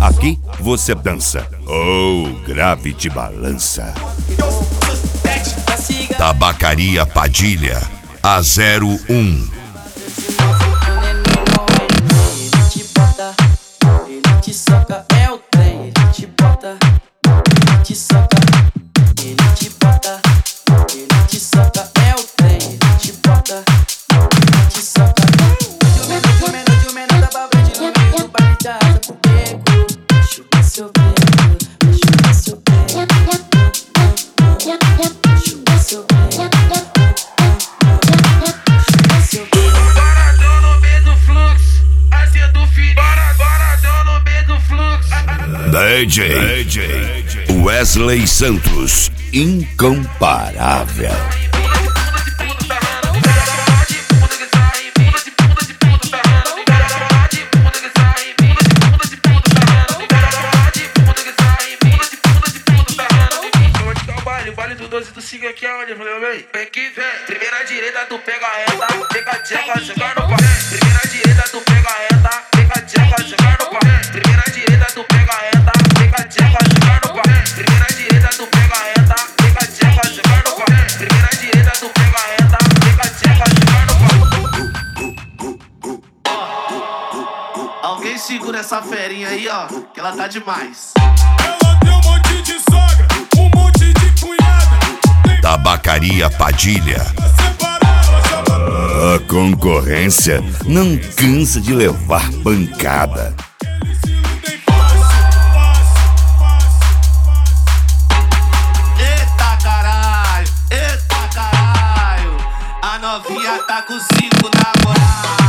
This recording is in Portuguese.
Aqui você dança. Oh, grave te balança. Tabacaria Padilha, a 01. Ele te bota, ele te soca, é o trem. Ele te bota, ele te soca, ele te bota, ele te soca, é o trem. Ele te bota, ele te soca. De um menor da Babrante no meio do baile da asa pro beco. Chupa seu beco, chupa seu beco, chupa seu beco. DJ Wesley Santos, incomparável. Vale do 12 do 5 aqui aonde? Vem que vem. Primeira direita, tu pega a reta, pega a tcheca, joga no pau. Primeira direita, tu pega a reta, pega a tcheca, joga no pau. Primeira direita, tu pega a reta, pega a tcheca, joga no pau. Primeira direita, tu pega a reta, pega a tcheca, joga no pau. Primeira direita, tu pega a reta, pega a tcheca, joga no pau. Alguém segura essa ferinha aí, ó, que ela tá demais. Ela tem um monte de sogra, um monte de cunhada. Tabacaria Padilha. A concorrência não cansa de levar pancada. Eita caralho, a novinha tá com 5 namorados.